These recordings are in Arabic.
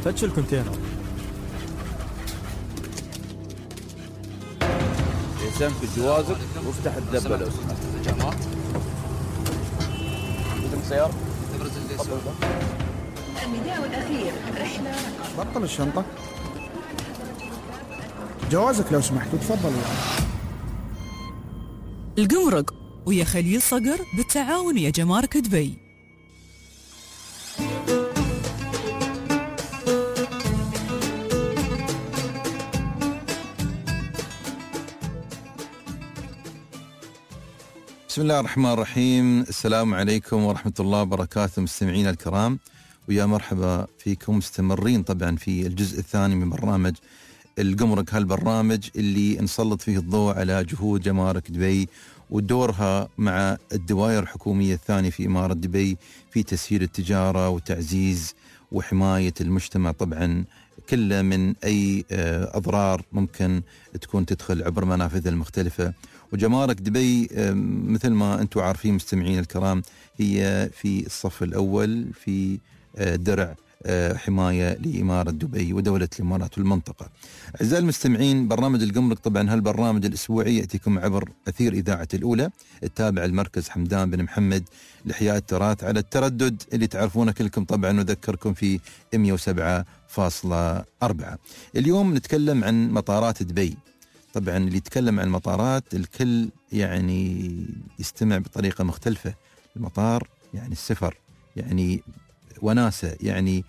فتش الكونتينر. سمك جوازك وافتح الدبة لو سمحت. سيارة النداء الأخير رحلة. بطل الشنطة، جوازك لو سمحت وتفضل. الجمرك ويا خليل صقر بالتعاون يا جمارك دبي. بسم الله الرحمن الرحيم. السلام عليكم ورحمة الله وبركاته مستمعينا الكرام، ويا مرحبا فيكم. مستمرين طبعا في الجزء الثاني من برنامج الجمرك، هالبرنامج اللي نسلط فيه الضوء على جهود جمارك دبي ودورها مع الدوائر الحكومية الثانية في إمارة دبي في تسهيل التجارة وتعزيز وحماية المجتمع، طبعا كله من أي أضرار ممكن تكون تدخل عبر منافذها المختلفة. وجمارك دبي مثل ما أنتم عارفين مستمعين الكرام هي في الصف الأول في درع حماية لإمارة دبي ودولة الإمارات والمنطقة. أعزائي المستمعين، برنامج الجمرك طبعا هالبرنامج الأسبوعي يأتيكم عبر أثير إذاعة الأولى التابع المركز حمدان بن محمد لإحياء التراث على التردد اللي تعرفونه كلكم طبعا، نذكركم في 107.4. اليوم نتكلم عن مطارات دبي. طبعا اللي يتكلم عن المطارات الكل يعني يستمع بطريقة مختلفة. المطار يعني السفر، يعني وناسة، يعني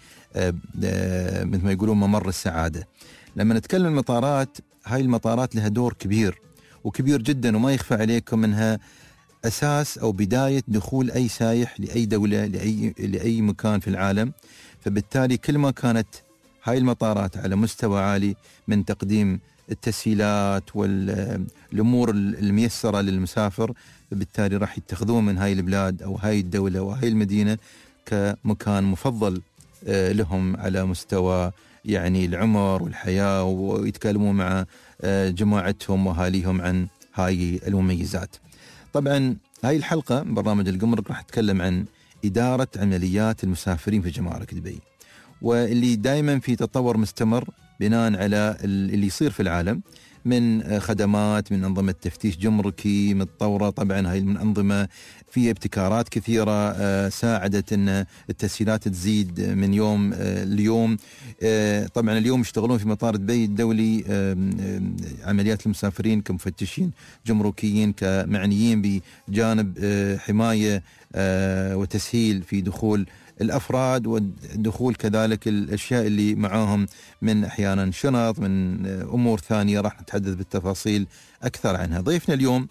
مثل ما يقولون ممر السعادة. لما نتكلم المطارات، هاي المطارات لها دور كبير وكبير جدا، وما يخفى عليكم منها أساس أو بداية دخول أي سايح لأي دولة لأي مكان في العالم. فبالتالي كل ما كانت هاي المطارات على مستوى عالي من تقديم التسهيلات والأمور الميسرة للمسافر، فبالتالي راح يتخذون من هاي البلاد أو هاي الدولة وهاي المدينة كمكان مفضل لهم على مستوى يعني العمر والحياة، ويتكلمون مع جماعتهم وأهاليهم عن هاي المميزات. طبعا هاي الحلقة من برنامج الجمرك راح نتكلم عن إدارة عمليات المسافرين في جمارك دبي، واللي دائما في تطور مستمر بناء على اللي يصير في العالم من خدمات، من أنظمة تفتيش جمركي متطورة. طبعا هاي الأنظمة فيها ابتكارات كثيرة ساعدت أن التسهيلات تزيد من يوم ليوم. طبعا اليوم يشتغلون في مطار دبي الدولي عمليات المسافرين كمفتشين جمركيين، كمعنيين بجانب حماية وتسهيل في دخول الأفراد والدخول كذلك الأشياء اللي معاهم من أحيانا شنط، من أمور ثانية راح نتحدث بالتفاصيل أكثر عنها. ضيفنا اليوم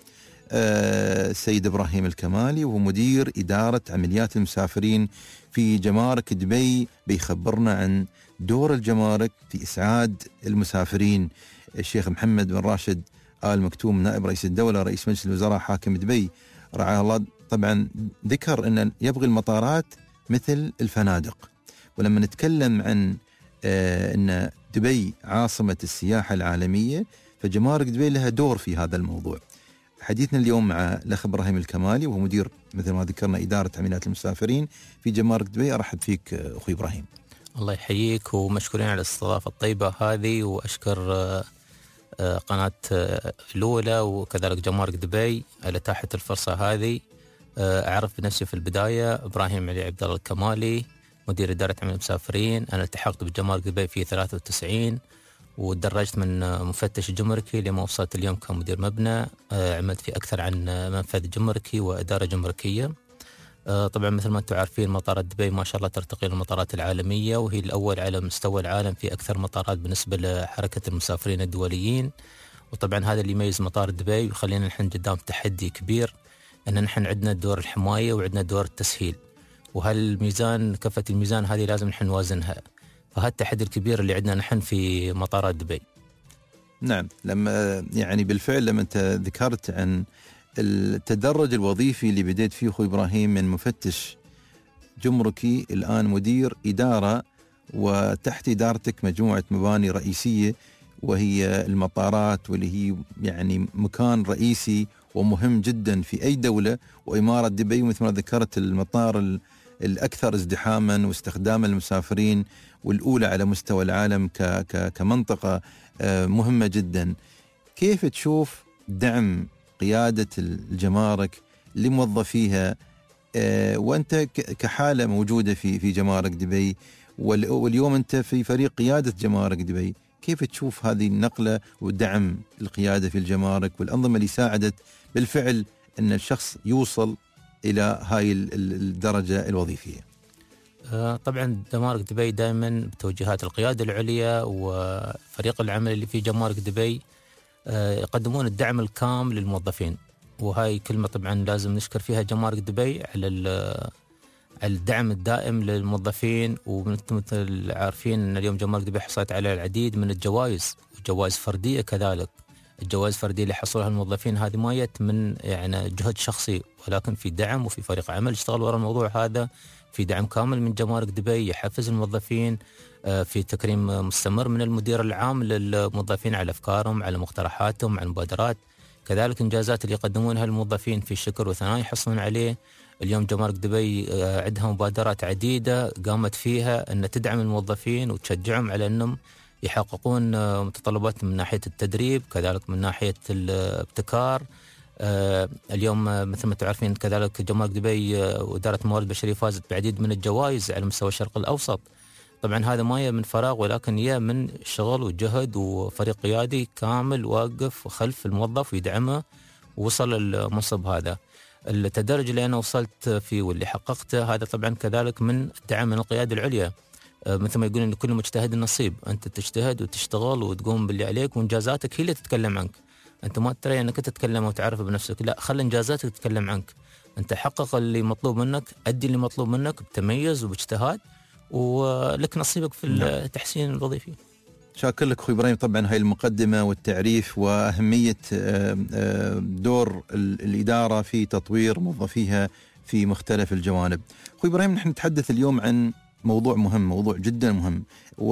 السيد إبراهيم الكمالي، وهو مدير إدارة عمليات المسافرين في جمارك دبي، بيخبرنا عن دور الجمارك في إسعاد المسافرين. الشيخ محمد بن راشد آل مكتوم نائب رئيس الدولة رئيس مجلس الوزراء حاكم دبي رعاه الله، طبعا ذكر أن يبغي المطارات مثل الفنادق. ولما نتكلم عن أن دبي عاصمة السياحة العالمية، فجمارك دبي لها دور في هذا الموضوع. حديثنا اليوم مع الأخ إبراهيم الكمالي، وهو مدير مثل ما ذكرنا إدارة عمليات المسافرين في جمارك دبي. أرحب فيك أخوي إبراهيم. الله يحييك، ومشكورين على الاستضافة الطيبة هذه، وأشكر قناة الأولى وكذلك جمارك دبي على تاحة الفرصة هذه. أعرف بنفسي في البداية إبراهيم علي عبد الله الكمالي، مدير إدارة عمليات المسافرين. أنا التحقت بجمارك دبي في 93 ودرجت من مفتش جمركي لما وصلت اليوم كمدير مبنى. عملت في أكثر عن منفذ جمركي وإدارة جمركية. طبعا مثل ما أنتم عارفين مطارات دبي ما شاء الله ترتقي للمطارات العالمية، وهي الأول على مستوى العالم في أكثر مطارات بالنسبة لحركة المسافرين الدوليين. وطبعا هذا اللي يميز مطار دبي ويخلينا نحن قدام تحدي كبير، أن نحن عندنا دور الحماية وعندنا دور التسهيل، وهالميزان كفة الميزان هذه لازم نحن نوازنها. فهذا التحدي الكبير اللي عندنا نحن في مطارات دبي. نعم، لما يعني بالفعل لما أنت ذكرت عن التدرج الوظيفي اللي بديت فيه أخوي إبراهيم من مفتش جمركي الآن مدير إدارة، وتحت إدارتك مجموعة مباني رئيسية وهي المطارات، واللي هي يعني مكان رئيسي ومهم جدا في أي دولة. وإمارة دبي مثل ما ذكرت المطار الأكثر ازدحاما واستخداما للمسافرين، والأولى على مستوى العالم كمنطقة مهمة جدا. كيف تشوف دعم قيادة الجمارك لموظفيها وأنت كحالة موجودة في جمارك دبي، واليوم أنت في فريق قيادة جمارك دبي، كيف تشوف هذه النقلة ودعم القيادة في الجمارك والأنظمة اللي ساعدت بالفعل أن الشخص يوصل إلى هاي الدرجة الوظيفية؟ طبعا جمارك دبي دائما بتوجيهات القيادة العليا وفريق العمل اللي في جمارك دبي يقدمون الدعم الكامل للموظفين، وهاي كلمة طبعا لازم نشكر فيها جمارك دبي على الدعم الدائم للموظفين. ومثل عارفين أن اليوم جمارك دبي حصلت على العديد من الجوائز وجوائز فردية كذلك. الجوائز الفردية اللي حصلها الموظفين هذه ما جت من يعني جهد شخصي، ولكن في دعم وفي فريق عمل اشتغل وراء الموضوع هذا، في دعم كامل من جمارك دبي يحفز الموظفين، في تكريم مستمر من المدير العام للموظفين على أفكارهم، على مقترحاتهم، على المبادرات. كذلك إنجازات اللي يقدمونها الموظفين في شكر وثناء يحصلون عليه. اليوم جمارك دبي عندها مبادرات عديدة قامت فيها أن تدعم الموظفين وتشجعهم على أنهم يحققون متطلبات من ناحية التدريب، كذلك من ناحية الابتكار. اليوم مثل ما تعرفين كذلك جمارك دبي وإدارة الموارد البشرية فازت بعديد من الجوائز على مستوى الشرق الأوسط. طبعا هذا ما من فراغ، ولكن من شغل وجهد وفريق قيادي كامل واقف خلف الموظف ويدعمه ووصل المنصب هذا. التدرج اللي أنا وصلت فيه واللي حققته هذا طبعا كذلك من دعم من القيادة العليا. مثل ما يقولون لكل مجتهد نصيب، أنت تجتهد وتشتغل وتقوم باللي عليك، وإنجازاتك هي اللي تتكلم عنك. أنت ما ترى أنك تتكلم وتعرف بنفسك، لا، خلي إنجازاتك تتكلم عنك. أنت حقق اللي مطلوب منك، أدي اللي مطلوب منك بتميز وباجتهاد، ولك نصيبك في التحسين الوظيفي. شاكر لك أخوي إبراهيم طبعا هاي المقدمة والتعريف وأهمية دور الإدارة في تطوير موظفيها في مختلف الجوانب. أخوي إبراهيم، نحن نتحدث اليوم عن موضوع مهم، موضوع جدا مهم،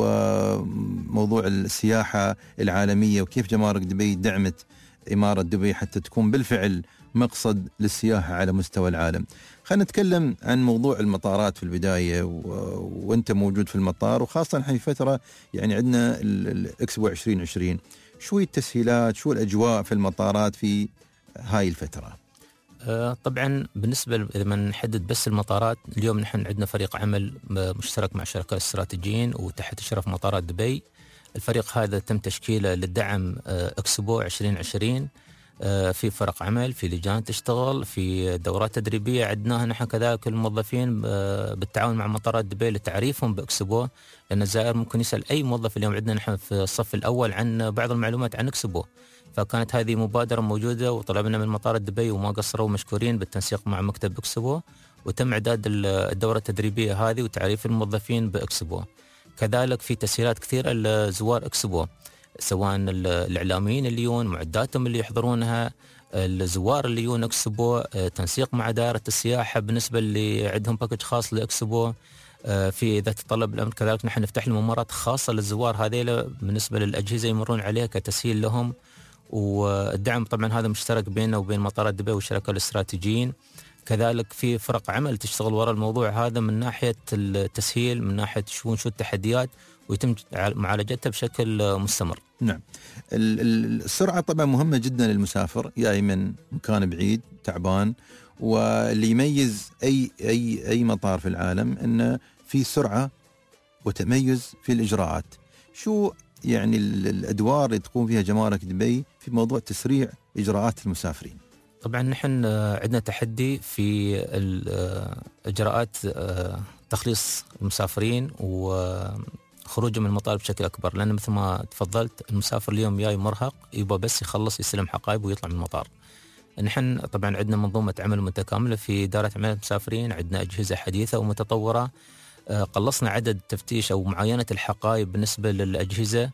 وموضوع السياحة العالمية، وكيف جمارك دبي دعمت إمارة دبي حتى تكون بالفعل مقصد للسياحة على مستوى العالم. خلينا نتكلم عن موضوع المطارات في البداية، وانت موجود في المطار، وخاصة نحن في فترة يعني عندنا الإكسبو 2020. شو التسهيلات، شو الأجواء في المطارات في هاي الفترة؟ طبعا بالنسبة إذا ما نحدد بس المطارات، اليوم نحن عندنا فريق عمل مشترك مع شركاء استراتيجيين وتحت إشراف مطارات دبي. الفريق هذا تم تشكيله للدعم إكسبو 2020. في فرق عمل، في لجان تشتغل، في دورات تدريبية عدناها نحن كذلك الموظفين بالتعاون مع مطارات دبي لتعريفهم بإكسبو، لأن الزائر ممكن يسأل أي موظف اليوم عندنا نحن في الصف الأول عن بعض المعلومات عن إكسبو. فكانت هذه مبادرة موجودة وطلبنا من مطارات دبي وما قصروا، مشكورين بالتنسيق مع مكتب إكسبو، وتم إعداد الدورة التدريبية هذه وتعريف الموظفين بإكسبو. كذلك في تسهيلات كثيرة لزوار إكسبو، سواء الإعلاميين اللي يجون، معداتهم اللي يحضرونها، الزوار اللي يجون إكسبو، تنسيق مع دائرة السياحة بالنسبة اللي عندهم باكج خاص لإكسبو. في إذا تطلب الأمر كذلك نحن نفتح ممرات خاصة للزوار هذيلا بالنسبة للأجهزة يمرون عليها كتسهيل لهم. والدعم طبعا هذا مشترك بيننا وبين مطارات دبي والشركاء الاستراتيجيين. كذلك في فرق عمل تشتغل وراء الموضوع هذا من ناحية التسهيل، من ناحية شو التحديات، ويتم معالجتها بشكل مستمر. نعم. السرعة طبعا مهمة جدا للمسافر جاي من مكان بعيد تعبان، واللي يميز أي مطار في العالم أنه في سرعة وتميز في الإجراءات. شو يعني الأدوار اللي تقوم فيها جمارك دبي في موضوع تسريع إجراءات المسافرين؟ طبعا نحن عندنا تحدي في إجراءات تخليص المسافرين وخروجهم من المطار بشكل أكبر، لأن مثل ما تفضلت المسافر اليوم جاي مرهق يبغى بس يخلص يستلم حقائبه ويطلع من المطار. نحن طبعا عندنا منظومة عمل متكاملة في إدارة عمل المسافرين، عندنا أجهزة حديثة ومتطورة. قلصنا عدد تفتيش أو معاينة الحقائب بالنسبة للأجهزة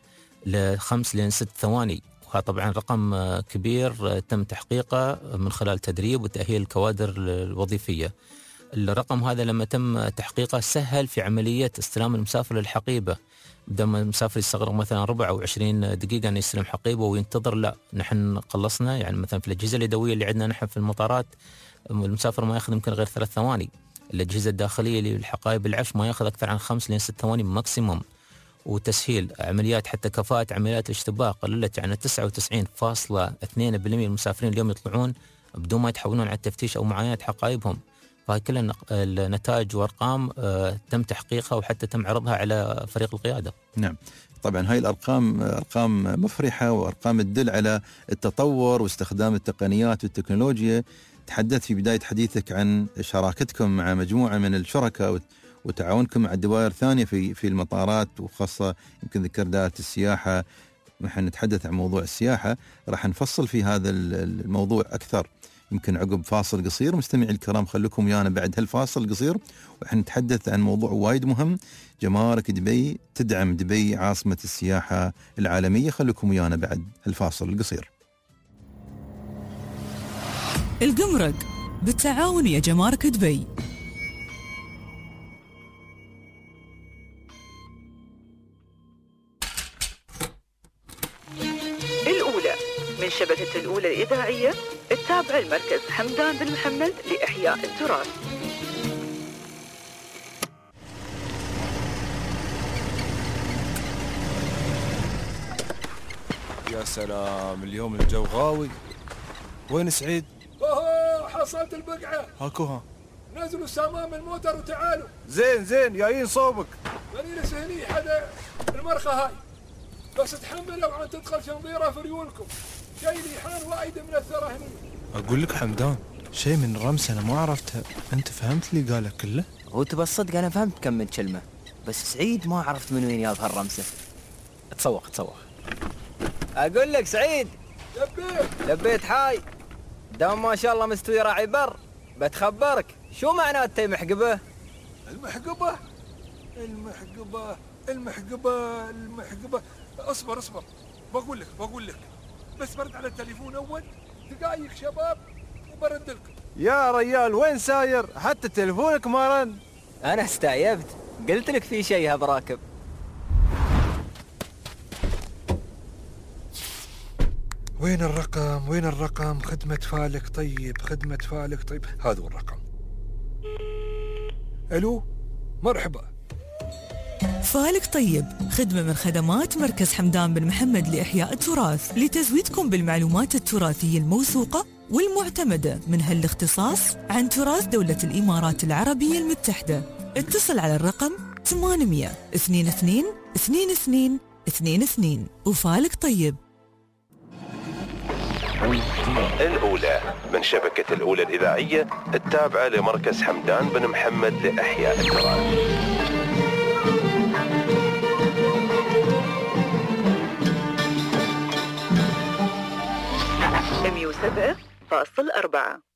ل5 ل 6 ثواني، وهذا طبعا رقم كبير تم تحقيقه من خلال تدريب وتأهيل الكوادر الوظيفية. الرقم هذا لما تم تحقيقه سهل في عملية استلام المسافر للحقيبة، بدل ما المسافر يستغرق مثلا ربع أو 20 دقيقة أن يستلم حقيبه وينتظر، لا نحن قلصنا. يعني مثلا في الأجهزة اليدوية اللي عندنا نحن في المطارات المسافر ما يأخذ يمكن غير 3 ثواني. الأجهزة الداخلية للحقائب العفش ما يأخذ أكثر عن 5 ل 6 ثواني ماكسيموم. وتسهيل عمليات، حتى كفاءة عمليات الاشتباك قللت عن 99.2% المسافرين اليوم يطلعون بدون ما يتحولون على التفتيش أو معاينة حقائبهم. فهي كلها النتائج وأرقام تم تحقيقها وحتى تم عرضها على فريق القيادة. نعم طبعا هاي الأرقام أرقام مفرحة وأرقام تدل على التطور واستخدام التقنيات والتكنولوجيا. تحدثت في بداية حديثك عن شراكتكم مع مجموعة من الشركاء وتعاونكم مع الدوائر ثانية في المطارات، وخاصة يمكن ذكر دائرة السياحة. نحن نتحدث عن موضوع السياحة، راح نفصل في هذا الموضوع أكثر يمكن عقب فاصل قصير. مستمعي الكرام خليكم ويانا بعد هالفاصل القصير وراح نتحدث عن موضوع وايد مهم. جمارك دبي تدعم دبي عاصمة السياحة العالمية. خليكم ويانا بعد هالفاصل القصير. الجمرك بالتعاون يا جمارك دبي. الأولى من شبكة الأولى الإذاعية التابعة لمركز حمدان بن محمد لإحياء التراث. يا سلام اليوم الجو غاوي. وين سعيد؟ حصلت البقعة. هاكوها. نزلوا السامام من الموتر وتعالوا. زين جايين صوبك. بنيلس هني حدا المرخى هاي، بس تحملوا عن تدخل شنظيرة في ريولكم. شي ريحان وايد من الثرى هني. اقول لك حمدان شيء من رمس انا ما عرفتها، انت فهمت اللي قاله كله؟ هو تبى الصدق انا فهمت كم من كلمة، بس سعيد ما عرفت من وين جاب هالرمسة. تسوق اقول لك سعيد لبيت حاي دام ما شاء الله مستوي راعي بر. بتخبرك شو معنات تي محقبه؟ المحقبة. اصبر بقول لك بس برد على التليفون اول دقايق شباب وبرد لكم. يا ريال وين ساير؟ حتى تليفونك ما رن. انا استعيبت، قلت لك في شيء براكب. وين الرقم؟ خدمة فالك طيب. هذا هو الرقم. الو مرحبا. فالك طيب خدمة من خدمات مركز حمدان بن محمد لإحياء التراث لتزويدكم بالمعلومات التراثية الموثوقة والمعتمدة من هالاختصاص عن تراث دولة الإمارات العربية المتحدة. اتصل على الرقم 800 22 22 22 وفالك طيب. الأولى من شبكة الأولى الإذاعية التابعة لمركز حمدان بن محمد لإحياء التراث. 107.4.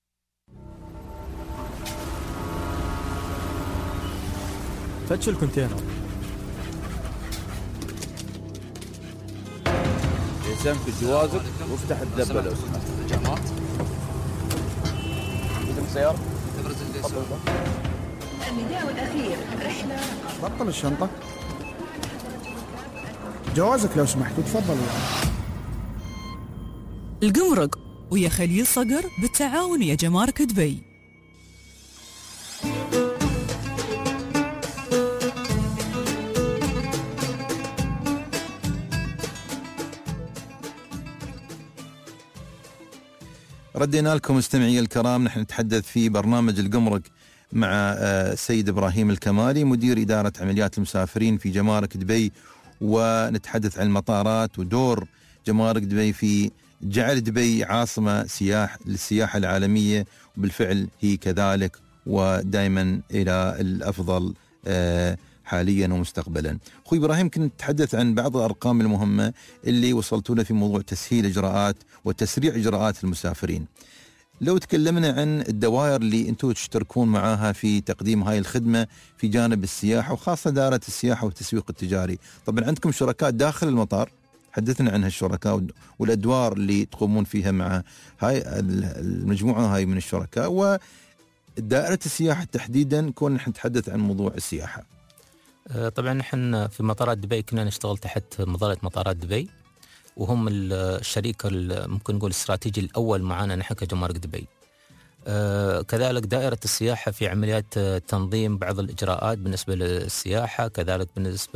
فتشوا الكونتينر. الزم في جوازك وافتح الدبة لو سمحت. النداء الأخير رحلة. بطل الشنطة. جوازك لو سمحت وتفضل. الجمرك ويا خليل صقر بالتعاون يا جمارك دبي. ردينا لكم مستمعي الكرام. نحن نتحدث في برنامج الجمرك مع السيد إبراهيم الكمالي مدير إدارة عمليات المسافرين في جمارك دبي، ونتحدث عن المطارات ودور جمارك دبي في جعل دبي عاصمة للسياحة العالمية، وبالفعل هي كذلك ودائما إلى الأفضل حاليا ومستقبلا. أخوي إبراهيم كنت تتحدث عن بعض الأرقام المهمة اللي وصلتوا له في موضوع تسهيل إجراءات وتسريع إجراءات المسافرين. لو تكلمنا عن الدوائر اللي أنتم تشتركون معاها في تقديم هاي الخدمة في جانب السياحة وخاصة دائرة السياحة والتسويق التجاري. طبعا عندكم شركاء داخل المطار، حدثنا عن هالشركاء والأدوار اللي تقومون فيها مع هاي المجموعة هاي من الشركاء، ودائرة السياحة تحديدا كون نتحدث عن موضوع السياحة. طبعا نحن في مطارات دبي كنا نشتغل تحت مظلة مطارات دبي، وهم الشريك ممكن نقول الاستراتيجي الأول معنا نحن كجمارك دبي. كذلك دائرة السياحة في عمليات تنظيم بعض الإجراءات بالنسبة للسياحة، كذلك بالنسبة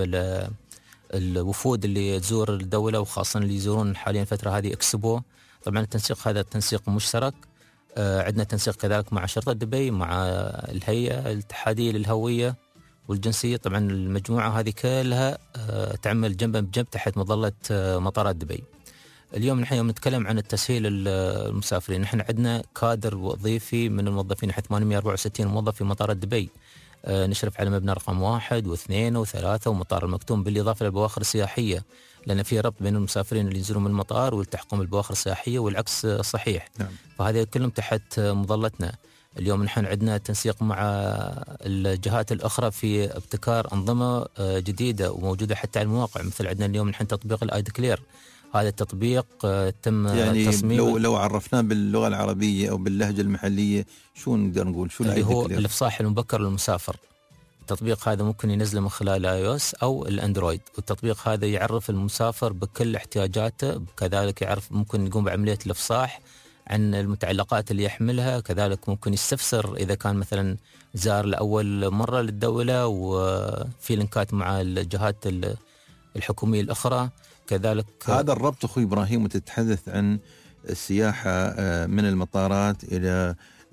للوفود اللي تزور الدولة وخاصة اللي يزورون حاليا الفترة هذه إكسبو. طبعا التنسيق هذا تنسيق مشترك، عندنا تنسيق كذلك مع شرطة دبي، مع الهيئة الاتحادية للهوية والجنسية. طبعا المجموعة هذه كلها تعمل جنبا بجنب تحت مظلة مطارات دبي. اليوم نحن يوم نتكلم عن التسهيل المسافرين، نحن عندنا كادر وظيفي من الموظفين، نحن 864 موظف في مطارات دبي، نشرف على مبنى رقم 1 و2 و3 ومطار المكتوم، بالإضافة للبواخر السياحية، لأن في ربط بين المسافرين اللي ينزلون من المطار والتحقهم بالبواخر السياحية والعكس صحيح. نعم. فهذه كلهم تحت مظلتنا. اليوم نحن عندنا تنسيق مع الجهات الأخرى في ابتكار أنظمة جديدة وموجودة حتى على المواقع. مثل عندنا اليوم نحن تطبيق الآي ديكلير، هذا التطبيق تم يعني تصميمه. لو عرفناه باللغة العربية أو باللهجة المحلية شو نقدر نقول؟ شو اللي هو الإفصاح المبكر للمسافر. التطبيق هذا ممكن ينزله من خلال iOS أو الأندرويد، والتطبيق هذا يعرف المسافر بكل احتياجاته، كذلك يعرف ممكن يقوم بعملية الإفصاح عن المتعلقات اللي يحملها، كذلك ممكن يستفسر إذا كان مثلا زار لأول مرة للدولة وفي لينكات مع الجهات الحكومية الأخرى. كذلك هذا الربط أخوي إبراهيم، وتتحدث عن السياحة من المطارات إلى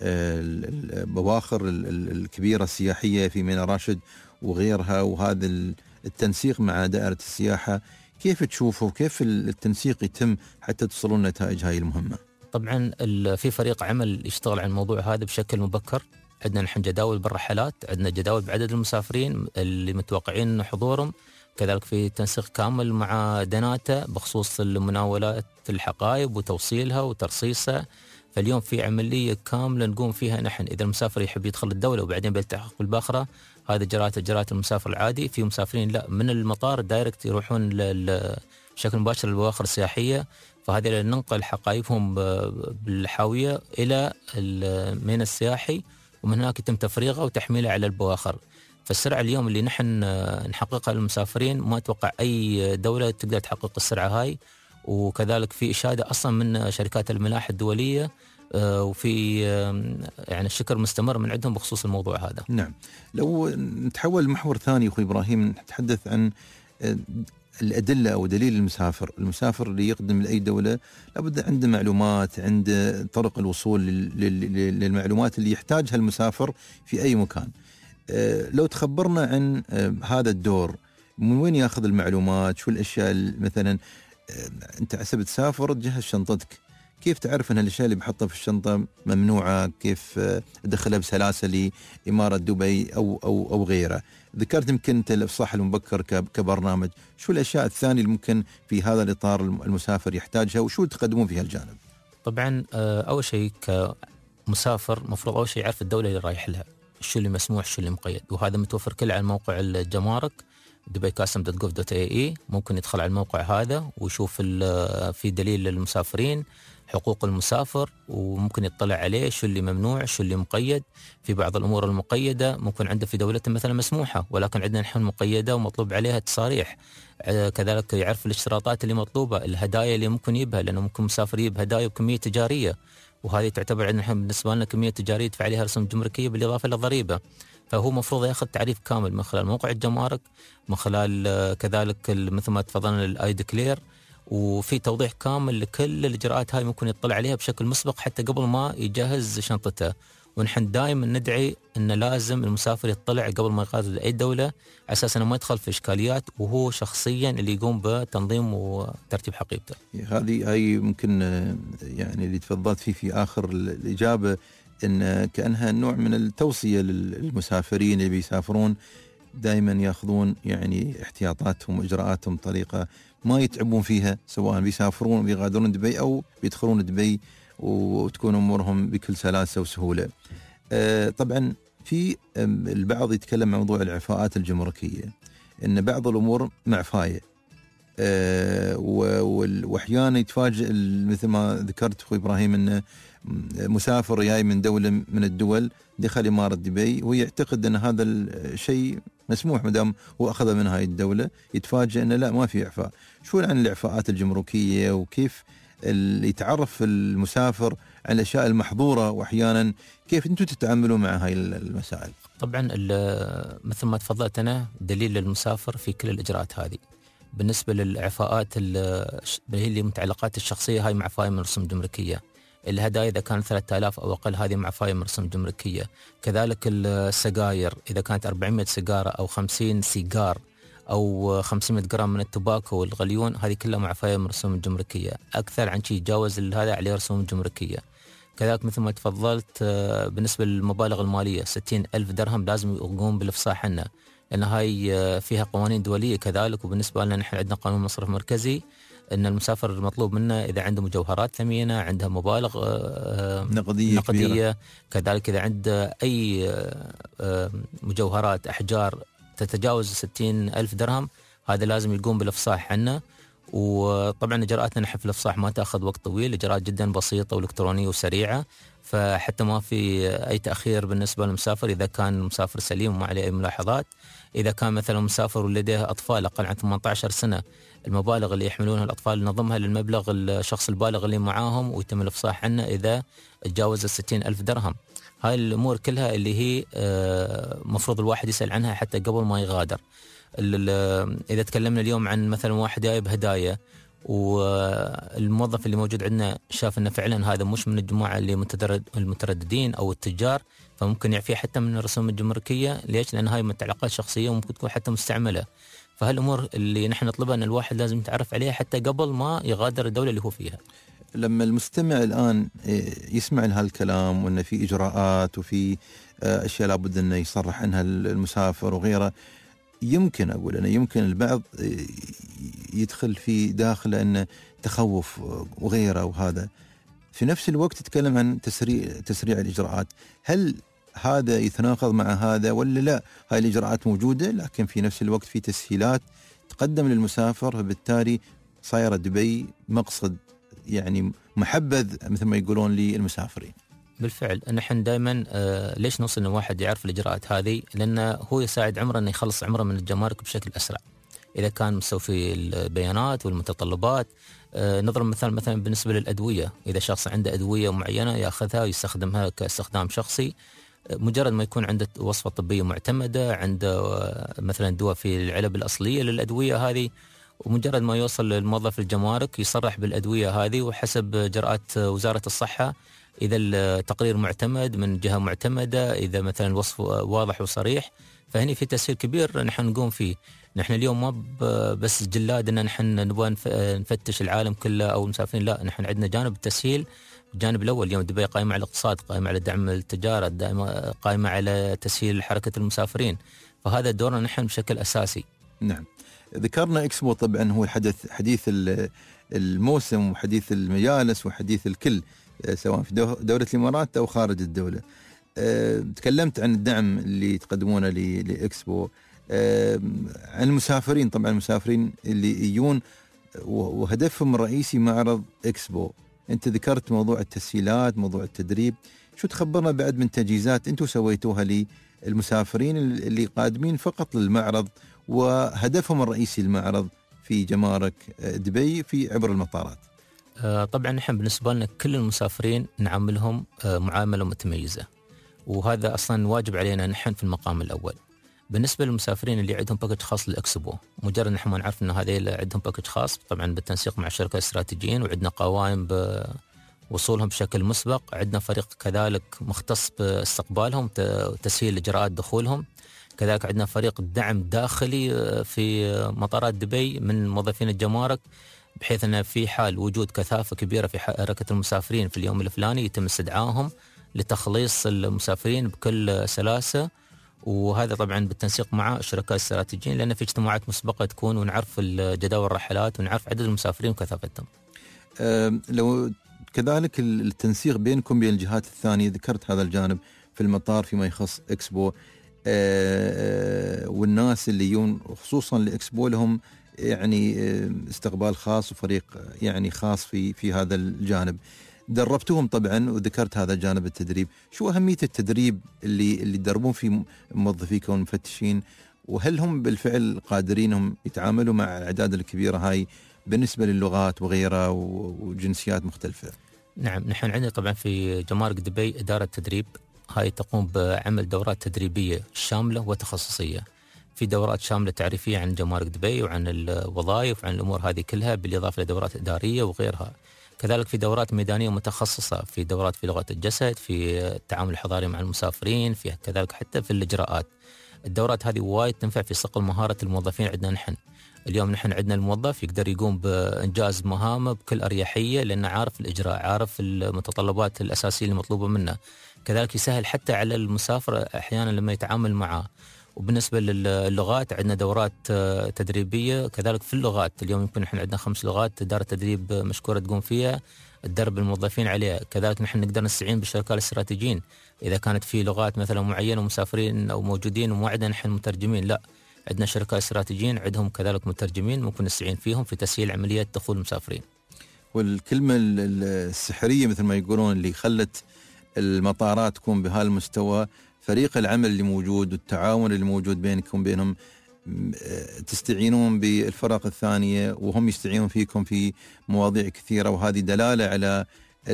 البواخر الكبيرة السياحية في ميناء راشد وغيرها، وهذا التنسيق مع دائرة السياحة، كيف تشوفه وكيف التنسيق يتم حتى تصلون نتائج هاي المهمة؟ طبعا في فريق عمل يشتغل على الموضوع هذا بشكل مبكر. عندنا نحن جداول بالرحلات، عندنا جداول بعدد المسافرين اللي متوقعين حضورهم، كذلك في تنسيق كامل مع دناتا بخصوص المناولات الحقائب وتوصيلها وترصيصها. فاليوم في عملية كاملة نقوم فيها نحن. إذا المسافر يحب يدخل الدولة وبعدين بيلتحق بالباخرة، هذا إجراءات المسافر العادي. في مسافرين لا، من المطار دايركت يروحون بشكل مباشر للبواخر السياحية، فهذه ننقل حقائبهم بالحاوية إلى الميناء السياحي، ومن هناك يتم تفريغها وتحميلها على البواخر. فالسرعة اليوم اللي نحن نحققها للمسافرين ما أتوقع أي دولة تقدر تحقق السرعة هاي. وكذلك في إشادة أصلا من شركات الملاحة الدولية، وفي يعني الشكر مستمر من عندهم بخصوص الموضوع هذا. نعم. لو نتحول لمحور ثاني أخوي إبراهيم، نتحدث عن الأدلة أو دليل المسافر اللي يقدم لأي دولة لابد عنده معلومات، عنده طرق الوصول للمعلومات اللي يحتاجها المسافر في أي مكان. لو تخبرنا عن هذا الدور، من وين ياخذ المعلومات؟ شو الأشياء مثلا أنت عسب تسافر تجهز شنطتك، كيف تعرف أن الأشياء اللي بحطها في الشنطة ممنوعة؟ كيف أدخلها بسلاسة لإمارة دبي أو غيره؟ ذكرت يمكن أنت الإفصاح المبكر كبرنامج، شو الأشياء الثانية اللي ممكن في هذا الإطار المسافر يحتاجها وشو تقدمون في هالجانب؟ طبعا أول شيء كمسافر مفروض أول شيء يعرف الدولة اللي رايح لها، شو اللي مسموح شو اللي مقيد، وهذا متوفر كله على موقع الجمارك dubai.custom.gov.ae. ممكن يدخل على الموقع هذا ويشوف في دليل للمسافرين، حقوق المسافر، وممكن يطلع عليه شو اللي ممنوع شو اللي مقيد. في بعض الأمور المقيدة ممكن عنده في دولته مثلا مسموحة، ولكن عندنا نحن مقيدة ومطلوب عليها تصاريح. كذلك يعرف الاشتراطات اللي مطلوبة، الهدايا اللي ممكن يجيبها، لأنه ممكن مسافر يجيب هدايا بكمية تجارية، وهذه تعتبر عندنا نحن بالنسبة لنا كمية تجارية يدفع عليها رسوم جمركية بالإضافة للضريبة. فهو مفروض ياخذ تعريف كامل من خلال موقع الجمارك، من خلال كذلك مثل ما تفضلنا الآي ديكلير، وفي توضيح كامل لكل الإجراءات هاي ممكن يطلع عليها بشكل مسبق حتى قبل ما يجهز شنطته. ونحن دائما ندعي أن لازم المسافر يطلع قبل ما يغادر لأي دولة، على أساس أنه ما يدخل في إشكاليات، وهو شخصيا اللي يقوم بتنظيم وترتيب حقيبته. هاي ممكن يعني اللي تفضلت فيه في آخر الإجابة، إن كأنها نوع من التوصية للمسافرين اللي بيسافرون، دائما ياخذون يعني احتياطاتهم وإجراءاتهم بطريقة ما يتعبون فيها، سواء بيسافرون بيغادرون دبي أو بيدخلون دبي، وتكون أمورهم بكل سلاسة وسهولة. طبعا في البعض يتكلم عن موضوع الإعفاءات الجمركية، إن بعض الأمور معفاية، وأحيانا يتفاجئ مثل ما ذكرت أخوي إبراهيم أن مسافر جاي من دولة من الدول دخل إمارة دبي ويعتقد أن هذا الشيء مسموح مدام هو أخذ من هاي الدولة، يتفاجئ أنه لا ما في إعفاء. شو عن الإعفاءات الجمركية، وكيف يتعرف المسافر عن الاشياء المحظوره، واحيانا كيف انتم تتعاملون مع هاي المسائل؟ طبعا مثل ما تفضلت انا دليل للمسافر في كل الاجراءات هذه. بالنسبه للاعفاءات اللي هي المتعلقات الشخصيه، هاي معفايه من رسوم جمركيه. الهدايا اذا كانت 3000 او اقل هذه معفايه من رسوم جمركيه. كذلك السجاير اذا كانت 400 سيجاره او 50 سيجار او 500 جرام من التباكو والغليون، هذه كلها معفايه من رسوم الجمركيه. اكثر عن شيء يتجاوز هذا عليه رسوم جمركيه. كذلك مثل ما تفضلت بالنسبه للمبالغ الماليه 60,000 درهم لازم يقوم بالافصاح عنها، لان هاي فيها قوانين دوليه كذلك. وبالنسبه لنا نحن عندنا قانون مصرف مركزي ان المسافر المطلوب منه اذا عنده مجوهرات ثمينه، عندها مبالغ نقديه كذلك اذا عنده اي مجوهرات احجار تتجاوز 60,000 درهم، هذا لازم يقوم بالافصاح عنه. وطبعا اجراءاتنا نحن في الافصاح ما تاخذ وقت طويل، اجراءات جدا بسيطه والكترونيه وسريعه، فحتى ما في اي تاخير بالنسبه للمسافر اذا كان المسافر سليم وما عليه اي ملاحظات. اذا كان مثلا مسافر ولديه اطفال اقل عن 18 سنه، المبالغ اللي يحملونها الاطفال نضمها للمبلغ الشخص البالغ اللي معاهم ويتم الافصاح عنه اذا تجاوز 60,000 درهم. هاي الامور كلها اللي هي مفروض الواحد يسال عنها حتى قبل ما يغادر. اذا تكلمنا اليوم عن مثلا واحد جايب هدايا والموظف اللي موجود عندنا شاف انه فعلا هذا مش من الجماعه اللي المترددين او التجار، فممكن يعفيه حتى من الرسوم الجمركيه. ليش؟ لان هاي متعلقات شخصيه وممكن تكون حتى مستعمله. فهالامور اللي نحن نطلبها ان الواحد لازم يتعرف عليها حتى قبل ما يغادر الدوله اللي هو فيها. لما المستمع الان يسمع هالكلام وان في اجراءات وفي اشياء لابد انه يصرح عنها المسافر وغيره، يمكن اقول انا يمكن البعض يدخل في داخله انه تخوف وغيره، وهذا في نفس الوقت تتكلم عن تسريع الاجراءات. هل هذا يتناقض مع هذا ولا لا؟ هاي الاجراءات موجوده لكن في نفس الوقت في تسهيلات تقدم للمسافر، فبالتالي صايره دبي مقصد يعني محبذ مثل ما يقولون للمسافرين. بالفعل نحن دائما ليش نوصل ان الواحد يعرف الاجراءات هذه؟ لانه هو يساعد عمره انه يخلص عمره من الجمارك بشكل اسرع اذا كان مستوفي البيانات والمتطلبات. نضرب مثلا بالنسبه للادويه، اذا شخص عنده ادويه معينه ياخذها ويستخدمها كاستخدام شخصي، مجرد ما يكون عنده وصفه طبيه معتمده، عنده مثلا دواء في العلب الاصليه للادويه هذه، ومجرد ما يوصل للموظف الجمارك يصرح بالادويه هذه وحسب اجراءات وزاره الصحه. إذا التقرير معتمد من جهة معتمدة، إذا مثلا الوصف واضح وصريح، فهني في تسهيل كبير نحن نقوم فيه. نحن اليوم ما بس جلاد إن نحن نبغى نفتش العالم كله أو المسافرين، لا، نحن عندنا جانب التسهيل. الجانب الأول اليوم دبي قائمة على الاقتصاد، قائمة على دعم التجارة، قائمة على تسهيل حركة المسافرين، فهذا دورنا نحن بشكل أساسي. نعم. ذكرنا إكسبو طبعا هو حديث الموسم وحديث المجالس وحديث الكل، سواء في دولة الإمارات أو خارج الدولة. تكلمت عن الدعم اللي تقدمونه لإكسبو، عن المسافرين. طبعا المسافرين اللي يجون وهدفهم الرئيسي معرض إكسبو، أنت ذكرت موضوع التسهيلات، موضوع التدريب، شو تخبرنا بعد من تجهيزات أنتم سويتوها للمسافرين اللي قادمين فقط للمعرض وهدفهم الرئيسي المعرض في جمارك دبي في عبر المطارات؟ طبعا نحن بالنسبة لنا كل المسافرين نعاملهم معاملة متميزة، وهذا أصلا واجب علينا نحن في المقام الأول. بالنسبة للمسافرين اللي عندهم باكج خاص للإكسبو، مجرد نحن ما نعرف أن هذول عندهم باكج خاص، طبعا بالتنسيق مع الشركة الاستراتيجيين، وعندنا قوائم بوصولهم بشكل مسبق، عندنا فريق كذلك مختص باستقبالهم وتسهيل إجراءات دخولهم، كذلك عندنا فريق دعم داخلي في مطارات دبي من موظفين الجمارك، بحيث أن في حال وجود كثافة كبيرة في حركة المسافرين في اليوم الفلاني يتم استدعائهم لتخليص المسافرين بكل سلاسة. وهذا طبعا بالتنسيق مع الشركات الاستراتيجيين، لأن في اجتماعات مسبقة تكون ونعرف جداول الرحلات ونعرف عدد المسافرين وكثافتهم. لو كذلك التنسيق بينكم بين الجهات الثانية، ذكرت هذا الجانب في المطار فيما يخص إكسبو، والناس اللي يجون خصوصا لإكسبو لهم يعني استقبال خاص وفريق يعني خاص في هذا الجانب. دربتهم طبعا وذكرت هذا جانب التدريب، شو أهمية التدريب اللي يدربون فيه موظفيكم والمفتشين، وهل هم بالفعل قادرين هم يتعاملوا مع الأعداد الكبيرة هاي بالنسبة للغات وغيرها وجنسيات مختلفة؟ نعم، نحن عندنا طبعا في جمارك دبي إدارة تدريب، هاي تقوم بعمل دورات تدريبية شاملة وتخصصية. في دورات شاملة تعريفية عن جمارك دبي وعن الوظائف وعن الأمور هذه كلها، بالإضافة لدورات إدارية وغيرها. كذلك في دورات ميدانية متخصصة، في دورات في لغة الجسد، في التعامل الحضاري مع المسافرين، في كذلك حتى في الإجراءات. الدورات هذه وايد تنفع في صقل مهارة الموظفين عندنا نحن. اليوم نحن عندنا الموظف يقدر يقوم بإنجاز مهامه بكل أريحية، لأنه عارف الإجراء، عارف المتطلبات الأساسية المطلوبة منه. كذلك يسهل حتى على المسافر أحيانا لما يتعامل معه. وبالنسبة للغات عندنا دورات تدريبية كذلك في اللغات. اليوم يمكن نحن عندنا 5 لغات إدارة تدريب مشكورة تقوم فيها، تدرب الموظفين عليها. كذلك نحن نقدر نستعين بالشركاء الاستراتيجيين إذا كانت في لغات مثلا معينة ومسافرين أو موجودين وما عندنا نحن مترجمين، لا، عندنا شركاء استراتيجيين عندهم كذلك مترجمين، ممكن نستعين فيهم في تسهيل عمليات دخول المسافرين. والكلمة السحرية مثل ما يقولون اللي خلت المطارات تكون بهالمستوى، فريق العمل اللي موجود والتعاون اللي موجود بينكم وبينهم، تستعينون بالفرق الثانية وهم يستعينون فيكم في مواضيع كثيرة، وهذه دلالة على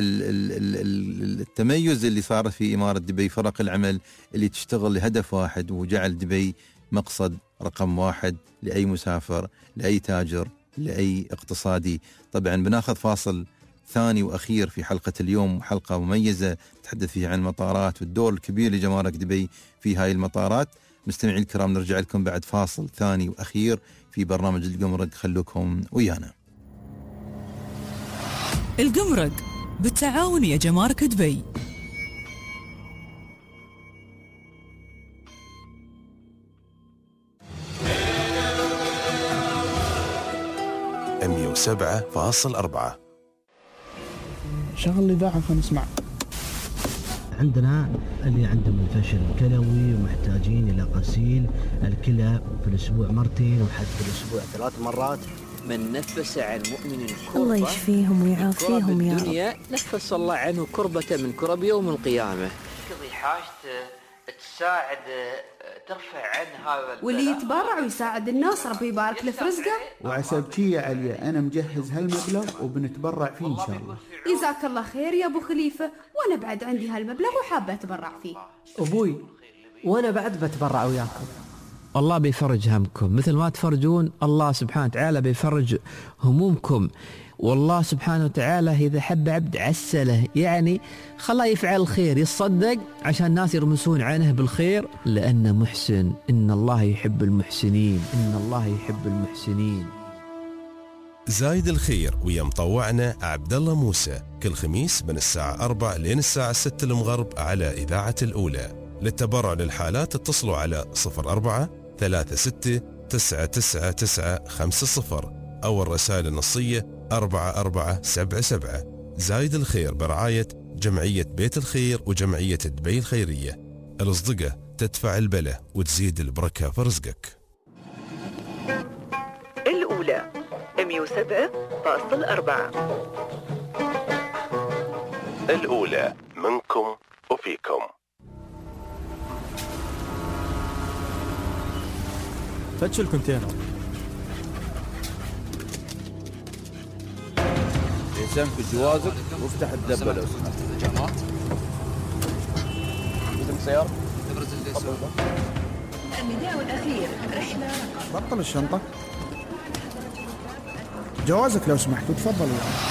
التميز اللي صار في إمارة دبي، فرق العمل اللي تشتغل لهدف واحد وجعل دبي مقصد رقم 1 لأي مسافر، لأي تاجر، لأي اقتصادي. طبعا بناخذ فاصل ثاني وأخير في حلقة اليوم، حلقة مميزة نتحدث فيها عن المطارات والدور الكبير لجمارك دبي في هاي المطارات. مستمعين الكرام، نرجع لكم بعد فاصل ثاني وأخير في برنامج الجمرك، خلوكم ويانا. الجمرك بالتعاون يا جمارك دبي. أميو 7.4. شغل الإذاعة فنسمع. عندنا اللي عندهم الفشل الكلوي ومحتاجين إلى غسيل الكلى في الأسبوع مرتين وحتى في الأسبوع 3 مرات. من نفس عن مؤمن كربة الله يشفيهم ويعافيهم يا رب. نفس الله عنه كربة من كرب يوم القيامة. تقضي حاجته، تساعد، ترفع عن هذا، واللي يتبرع ويساعد الناس ربي يبارك له في رزقه. وعسبتي يا عليا، أنا مجهز هالمبلغ وبنتبرع فيه إن شاء الله. جزاك الله خير يا أبو خليفة، وأنا بعد عندي هالمبلغ وحابة أتبرع فيه. أبوي وأنا بعد بتبرع وياكم. الله بيفرج همكم مثل ما تفرجون، الله سبحانه وتعالى بيفرج همومكم. والله سبحانه وتعالى إذا حب عبد عسله، يعني خلاه يفعل الخير، يتصدق عشان الناس يرمسون عنه بالخير، لأنه محسن. إن الله يحب المحسنين، إن الله يحب المحسنين. زايد الخير ويا مطوعنا عبد الله موسى كل خميس من الساعة 4 لين الساعة 6 المغرب على إذاعة الأولى. للتبرع للحالات اتصلوا على 0436999950 أو الرسائل النصية 4477. زايد الخير برعاية جمعية بيت الخير وجمعية دبي الخيرية. الأصدقة تدفع البلة وتزيد البركة في رزقك. الأولى 107.4. الأولى منكم وفيكم. فتش الكونتينر. يسم في جوازك وافتح الدبة لو سمحت. اسم سيارة. النداء الأخير رحلة. بطل الشنطة. جوازك لو سمحت وتفضل.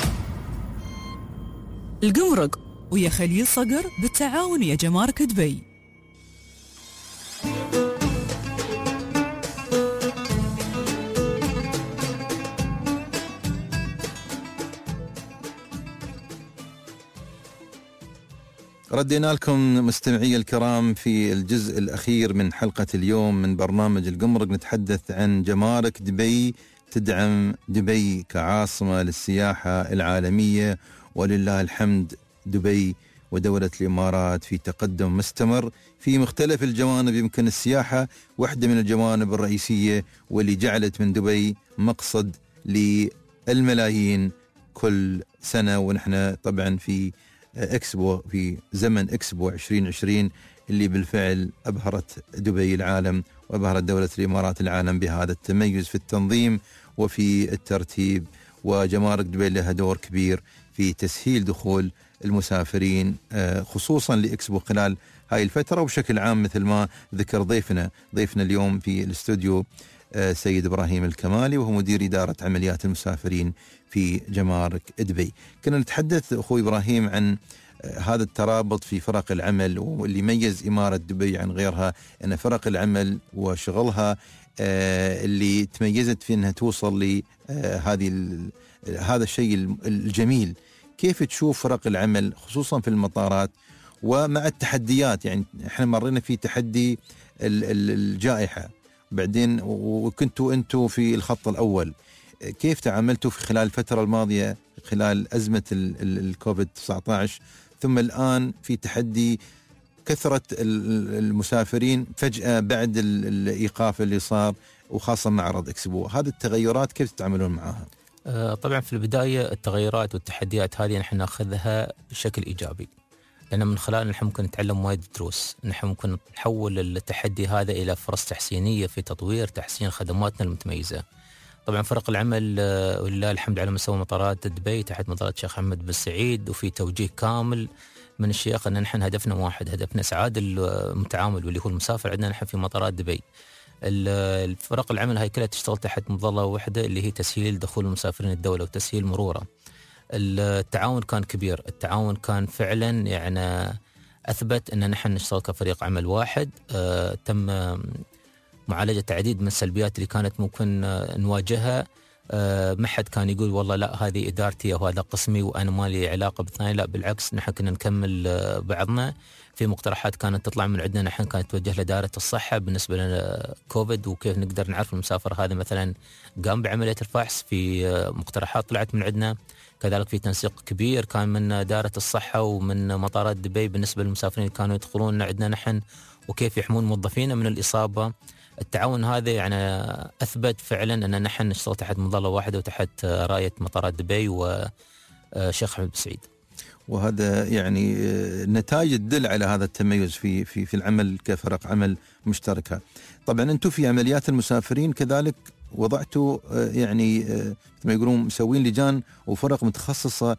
الجمرك ويا خليل صقر بالتعاون يا جمارك دبي. ردينا لكم مستمعي الكرام في الجزء الأخير من حلقة اليوم من برنامج الجمرك. نتحدث عن جمارك دبي تدعم دبي كعاصمة للسياحة العالمية، ولله الحمد دبي ودولة الإمارات في تقدم مستمر في مختلف الجوانب. يمكن السياحة واحدة من الجوانب الرئيسية واللي جعلت من دبي مقصد للملايين كل سنة. ونحن طبعا في إكسبو، في زمن إكسبو 2020 اللي بالفعل أبهرت دبي العالم وأبهرت دولة الإمارات العالم بهذا التميز في التنظيم وفي الترتيب. وجمارك دبي لها دور كبير في تسهيل دخول المسافرين خصوصا لإكسبو خلال هاي الفترة، وبشكل عام مثل ما ذكر ضيفنا اليوم في الاستوديو سيد إبراهيم الكمالي، وهو مدير إدارة عمليات المسافرين في جمارك دبي. كنا نتحدث أخوي إبراهيم عن هذا الترابط في فرق العمل، واللي يميز إمارة دبي عن غيرها أن فرق العمل وشغلها اللي تميزت في أنها توصل هذا الشيء الجميل. كيف تشوف فرق العمل خصوصا في المطارات ومع التحديات؟ يعني احنا مرينا في تحدي الجائحة، بعدين وكنتوا انتوا في الخط الأول. كيف تعاملتوا في خلال الفترة الماضية خلال أزمة الكوفيد-19، ثم الآن في تحدي كثرة المسافرين فجأة بعد الإيقاف اللي صار وخاصة معرض إكسبو؟ هذه التغيرات كيف تتعاملون معها؟ طبعا في البداية التغيرات والتحديات هذه نحن ناخذها بشكل إيجابي، لأن من خلالها نحن ممكن نتعلم وايد دروس. نحن ممكن نحول التحدي هذا إلى فرص تحسينية في تطوير تحسين خدماتنا المتميزة. طبعا فرق العمل ولله الحمد على مستوى مطارات دبي تحت مطارات الشيخ محمد بن سعيد، وفي توجيه كامل من الشيخ أن نحن هدفنا واحد، هدفنا إسعاد المتعامل واللي هو المسافر عندنا نحن في مطارات دبي. الفرق العمل هاي كلها تشتغل تحت مظلة واحدة اللي هي تسهيل دخول المسافرين الدولة وتسهيل مروره. التعاون كان كبير، التعاون كان فعلا يعني أثبت أن نحن نشتغل كفريق عمل واحد. تم معالجة عديد من السلبيات اللي كانت ممكن نواجهها. ما حد كان يقول والله لا هذه إدارتي أو هذا قسمي وأنا ما لي علاقة بالثاني، لا بالعكس، نحن كنا نكمل بعضنا. في مقترحات كانت تطلع من عندنا نحن كانت توجه لدائرة الصحة بالنسبة لنا كوفيد وكيف نقدر نعرف المسافر هذا مثلا قام بعملية الفحص. في مقترحات طلعت من عندنا، كذلك في تنسيق كبير كان من دائرة الصحة ومن مطارات دبي بالنسبة للمسافرين اللي كانوا يدخلون عندنا نحن وكيف يحمون موظفينا من الإصابة. التعاون هذا يعني أثبت فعلا أن نحن نشتغل تحت مظلة واحدة وتحت راية مطارات دبي وشيخ محمد بن سعيد. وهذا يعني نتائج تدل على هذا التميز في العمل كفرق عمل مشتركة. طبعا أنتم في عمليات المسافرين كذلك وضعتوا يعني ما يقولون مسوين لجان وفرق متخصصة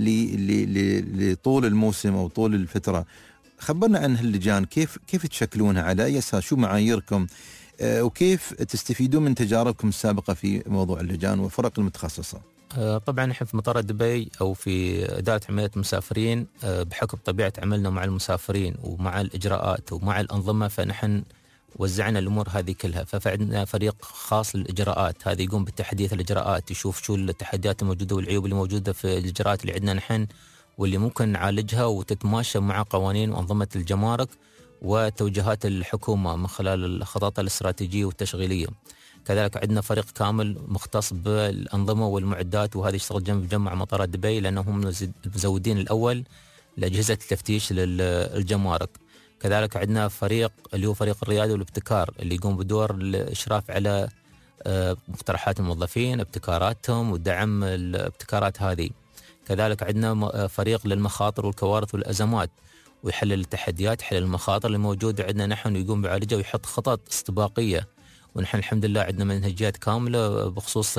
لطول الموسم أو طول الفترة. خبرنا عن هاللجان، كيف تشكلونها، على أي أساس، شو معاييركم، وكيف تستفيدون من تجاربكم السابقة في موضوع اللجان والفرق المتخصصة؟ طبعا نحن في مطار دبي أو في إدارة عمليات المسافرين بحكم طبيعة عملنا مع المسافرين ومع الإجراءات ومع الأنظمة، فنحن وزعنا الأمور هذه كلها. فعندنا فريق خاص للإجراءات، هذا يقوم بتحديث الإجراءات، يشوف شو التحديات الموجودة والعيوب اللي موجودة في الإجراءات اللي عندنا نحن واللي ممكن نعالجها وتتماشى مع قوانين وأنظمة الجمارك وتوجيهات الحكومة من خلال الخطط الاستراتيجية والتشغيلية. كذلك عندنا فريق كامل مختص بالأنظمة والمعدات، وهذا يشتغل جنب جنب مع مطارات دبي لأنهم المزودين الأول لأجهزة التفتيش للجمارك. كذلك عندنا فريق اللي هو فريق الريادة والابتكار اللي يقوم بدور الإشراف على مقترحات الموظفين، ابتكاراتهم ودعم الابتكارات هذه. كذلك عندنا فريق للمخاطر والكوارث والأزمات ويحلل التحديات، يحلل المخاطر الموجودة عندنا نحن ويقوم بعالجها ويحط خطط استباقية. ونحن الحمد لله عندنا منهجيات كاملة بخصوص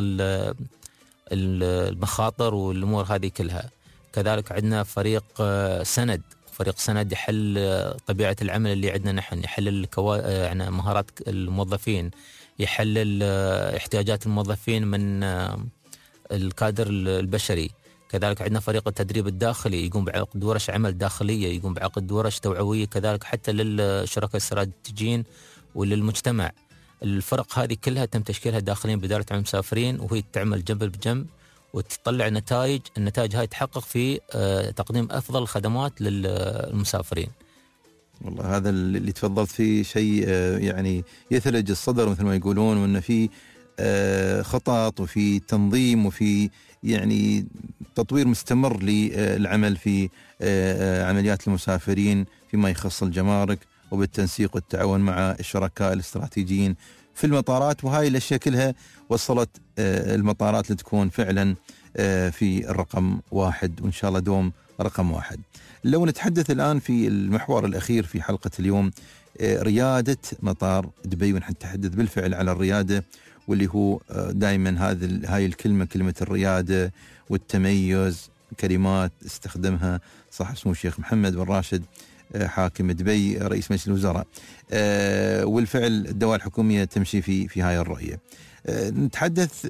المخاطر والأمور هذه كلها. كذلك عندنا فريق سند يحل طبيعة العمل اللي عندنا نحن، يحلل يعني مهارات الموظفين، يحلل احتياجات الموظفين من الكادر البشري. كذلك عندنا فريق التدريب الداخلي يقوم بعقد ورش عمل داخلية، يقوم بعقد ورش توعوية كذلك حتى للشركاء الاستراتيجيين وللمجتمع. الفرق هذه كلها تم تشكيلها داخليا بإدارة عمل المسافرين، وهي تعمل جنب بجنب وتطلع النتائج هاي تحقق في تقديم أفضل خدمات للمسافرين. والله هذا اللي تفضلت فيه شيء يعني يثلج الصدر مثل ما يقولون، وأنه في خطط وفي تنظيم وفي يعني تطوير مستمر للعمل في عمليات المسافرين فيما يخص الجمارك وبالتنسيق والتعاون مع الشركاء الاستراتيجيين في المطارات. وهاي الأشياء كلها وصلت المطارات لتكون فعلا في الرقم 1، وإن شاء الله دوم رقم 1. لو نتحدث الآن في المحور الأخير في حلقة اليوم، ريادة مطار دبي، ونتحدث بالفعل على الريادة، واللي هو دائما هاي الكلمة، كلمة الريادة والتميز كلمات استخدمها صاحب سمو الشيخ محمد بن راشد حاكم دبي رئيس مجلس الوزراء، والفعل الدوائر الحكومية تمشي في هاي الرؤية. نتحدث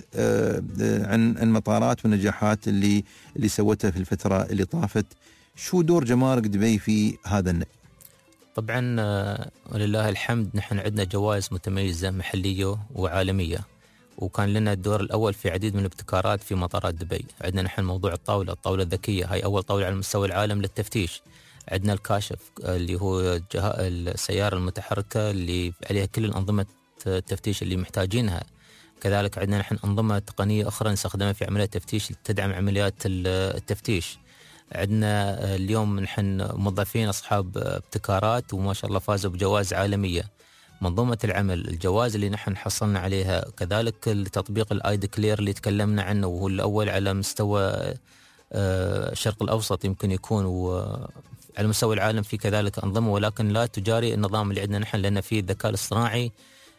عن المطارات والنجاحات اللي سوتها في الفترة اللي طافت. شو دور جمارك دبي في هذا النهج؟ طبعا ولله الحمد نحن عندنا جوائز متميزة محلية وعالمية، وكان لنا الدور الأول في عديد من الابتكارات في مطارات دبي. عندنا نحن موضوع الطاولة الذكية، هاي أول طاولة على مستوى العالم للتفتيش. عندنا الكاشف اللي هو السيارة المتحركة اللي عليها كل الأنظمة التفتيش اللي محتاجينها. كذلك عندنا نحن أنظمة تقنية أخرى نستخدمها في عمليات التفتيش تدعم عمليات التفتيش. عندنا اليوم نحن موظفين أصحاب ابتكارات وما شاء الله فازوا بجوائز عالمية. منظومة العمل، الجوائز اللي نحن حصلنا عليها، كذلك التطبيق الايدي كلير اللي تكلمنا عنه وهو الأول على مستوى الشرق الأوسط، يمكن يكون على مستوى العالم في كذلك أنظمة ولكن لا تجاري النظام اللي عندنا نحن، لأن فيه الذكاء الاصطناعي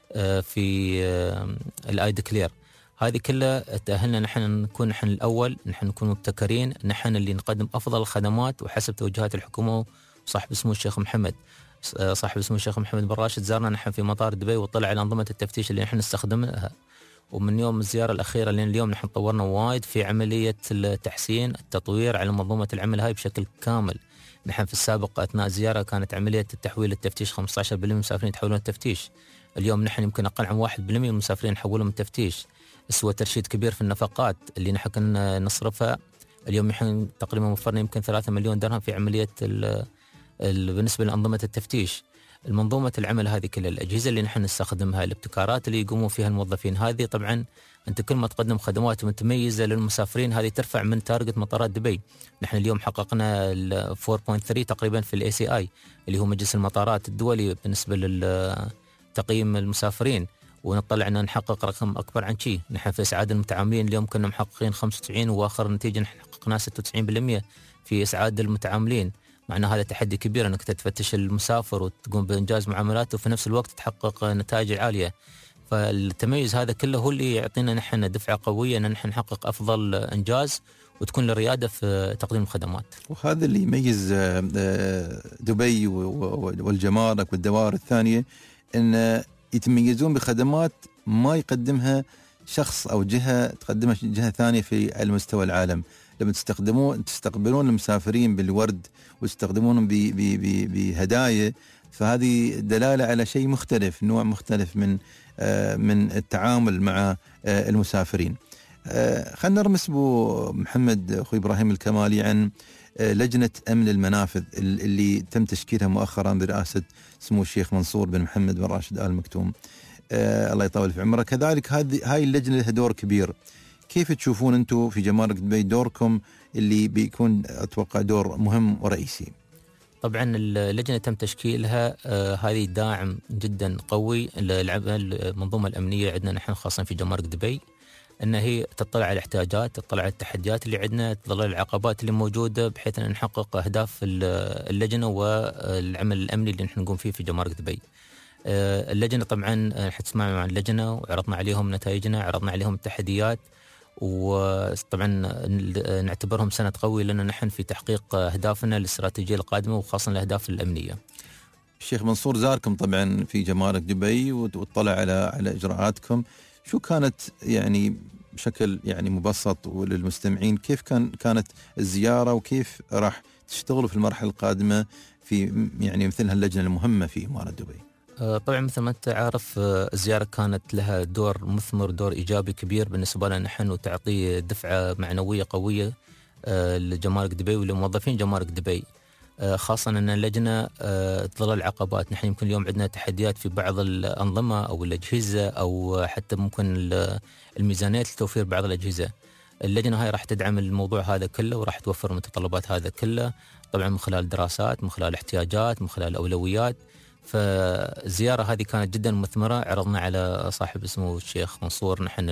في الايدي كلير. هذه كلها تأهلنا نحن نكون نحن الأول، نحن نكون مبتكرين، نحن اللي نقدم أفضل الخدمات وحسب توجهات الحكومة وصاحب سمو الشيخ محمد. صاحب سمو الشيخ محمد بن راشد زارنا نحن في مطار دبي وطلع على أنظمة التفتيش اللي نحن نستخدمها، ومن يوم الزيارة الأخيرة لين اليوم نحن طورنا وايد في عملية التحسين التطوير على منظومة العمل هاي بشكل كامل. نحن في السابق أثناء الزيارة كانت عملية التحويل للتفتيش 15% من المسافرين يتحولون التفتيش، اليوم نحن يمكن أقل عن 1% من المسافرين نحولهم التفتيش. سوى ترشيد كبير في النفقات اللي نحن كنا نصرفها، اليوم نحن تقريبا وفرنا يمكن 3 مليون درهم في عملية بالنسبة لأنظمة التفتيش. المنظومة العمل هذه كل الأجهزة اللي نحن نستخدمها، الابتكارات اللي يقومون فيها الموظفين، هذه طبعا أنت كل ما تقدم خدمات متميزة للمسافرين هذه ترفع من تارجت مطارات دبي. نحن اليوم حققنا 4.3 تقريبا في ACI اللي هو مجلس المطارات الدولي بالنسبة لتقييم المسافرين، ونطلع أن نحقق رقم أكبر عن شيء. نحن في إسعاد المتعاملين اليوم كنا محققين 95 وآخر نتيجة نحن حققنا 96% في إسعاد المتعاملين. معنى هذا تحدي كبير أنك تفتش المسافر وتقوم بإنجاز معاملاته وفي نفس الوقت تحقق نتائج عالية. فالتميز هذا كله هو اللي يعطينا نحن دفعة قوية أن نحن نحقق أفضل إنجاز وتكون الريادة في تقديم الخدمات. وهذا اللي يميز دبي والجمارك والدوائر الثانية، أن يتميزون بخدمات ما يقدمها شخص أو جهة تقدمها جهة ثانية في المستوى العالم. لما تستقبلون المسافرين بالورد وتستخدمونهم بهدايا، فهذه دلالة على شيء مختلف، نوع مختلف من التعامل مع المسافرين. خلنا نرمس بو محمد أخوي إبراهيم الكمالي عن لجنة أمن المنافذ اللي تم تشكيلها مؤخرا برئاسة سمو الشيخ منصور بن محمد بن راشد آل مكتوم، الله يطول في عمره. كذلك هاي اللجنة لها دور كبير. كيف تشوفون أنتم في جمارك دبي دوركم اللي بيكون أتوقع دور مهم ورئيسي؟ طبعا اللجنة تم تشكيلها هذه داعم جدا قوي للمنظومة الأمنية عندنا نحن خاصة في جمارك دبي، أن هي تطلع على الاحتياجات، تطلع على التحديات اللي عندنا، تطلع على العقبات اللي موجودة بحيث أن نحقق أهداف اللجنة والعمل الأمني اللي نحن نقوم فيه في جمارك دبي. اللجنة طبعا حتسمعوا عن اللجنة وعرضنا عليهم نتائجنا، عرضنا عليهم التحديات، وطبعا نعتبرهم سند قوي لنا نحن في تحقيق أهدافنا الاستراتيجية القادمة وخاصة الأهداف الأمنية. الشيخ منصور زاركم طبعا في جمارك دبي واطلع على إجراءاتكم. شو كانت يعني بشكل يعني مبسط وللمستمعين كيف كانت الزيارة وكيف راح تشتغلوا في المرحلة القادمة في يعني مثل هاللجنة المهمة في إمارة دبي؟ طبعا مثل ما أنت عارف الزيارة كانت لها دور مثمر، دور إيجابي كبير بالنسبة لنا نحن، وتعطي دفعة معنوية قوية لجمارك دبي ولموظفين جمارك دبي، خاصة أن اللجنة تظل العقبات. نحن يمكن اليوم عندنا تحديات في بعض الأنظمة أو الأجهزة أو حتى ممكن الميزانية لتوفير بعض الأجهزة. اللجنة هاي راح تدعم الموضوع هذا كله وراح توفر متطلبات هذا كله، طبعا من خلال دراسات، من خلال احتياجات، من خلال أولويات. فالزيارة هذه كانت جدا مثمرة. عرضنا على صاحب اسمه الشيخ منصور نحن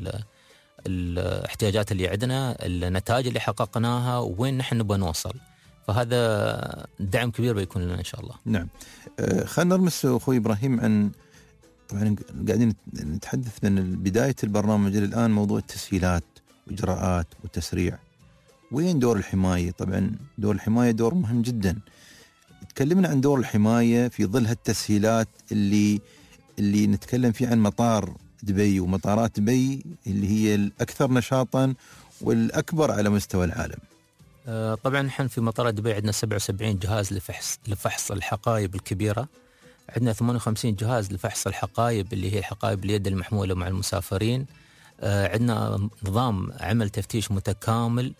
الاحتياجات اللي عندنا، النتائج اللي حققناها، وين نحن نبغى نوصل. فهذا دعم كبير بيكون لنا إن شاء الله. نعم. خلينا نرمس أخوي إبراهيم عن طبعا قاعدين نتحدث من بداية البرنامج إلى الآن موضوع التسهيلات وإجراءات والتسريع. وين دور الحماية؟ طبعا دور الحماية دور مهم جدا. تكلمنا عن دور الحماية في ظل هالتسهيلات اللي نتكلم فيه عن مطار دبي ومطارات دبي اللي هي الأكثر نشاطا والأكبر على مستوى العالم. طبعا نحن في مطار دبي عندنا 77 جهاز لفحص الحقائب الكبيرة، عندنا 58 جهاز لفحص الحقائب اللي هي الحقائب اليد المحمولة مع المسافرين، عندنا نظام عمل تفتيش متكامل.